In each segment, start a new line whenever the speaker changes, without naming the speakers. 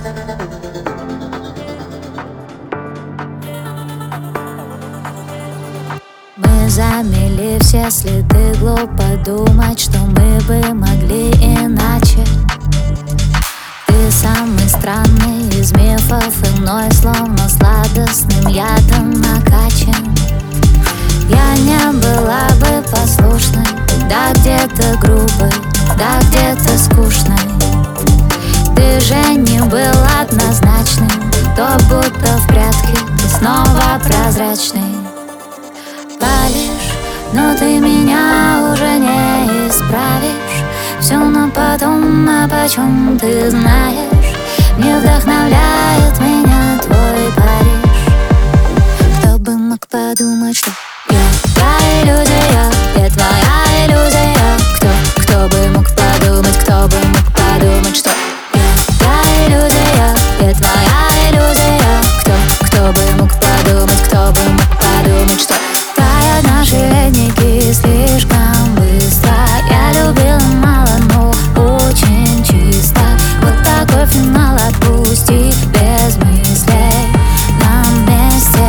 Мы замели все следы, глупо думать, что мы бы могли иначе. Ты самый странный из мифов, и мной словно сладостным ядом накачан. Я не была бы послушной, да где-то грубой, да где-то скучной. Ты же не был однозначным, то будто в прятки ты снова прозрачный. Палишь, но ты меня уже не исправишь. Все на потом, а почем ты знаешь? Не вдохновляет меня твой Париж. Кто бы мог подумать, что я иллюзия, я твоя иллюзия. Кто бы мог подумать, кто бы мог подумать, что я иллюзия, я твоя иллюзия. Кто бы мог подумать, кто бы мог подумать, что тают наши ледники слишком быстро. Я любила мало, но очень чисто. Вот такой финал, отпусти без мыслей на месте.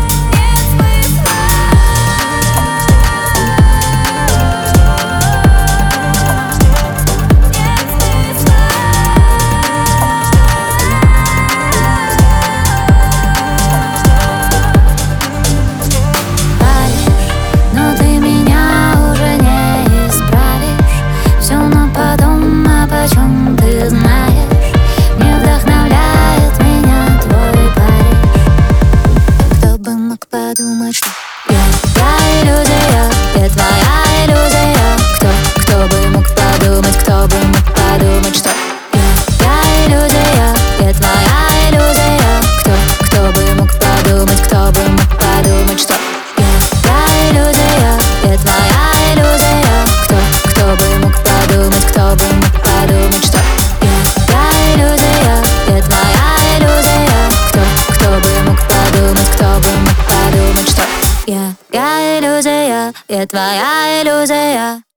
Подумать, что я иллюзия, я твоя иллюзия. Кто бы мог подумать, кто бы мог подумать, что я иллюзия, я твоя иллюзия. Кто бы мог подумать, кто бы мог подумать, что я иллюзия, я твоя иллюзия. Кто бы мог подумать, кто бы мог подумать, что я иллюзия, я твоя иллюзия. Кто бы мог подумать, кто бы мог подумать, что я иллюзия, я твоя иллюзия.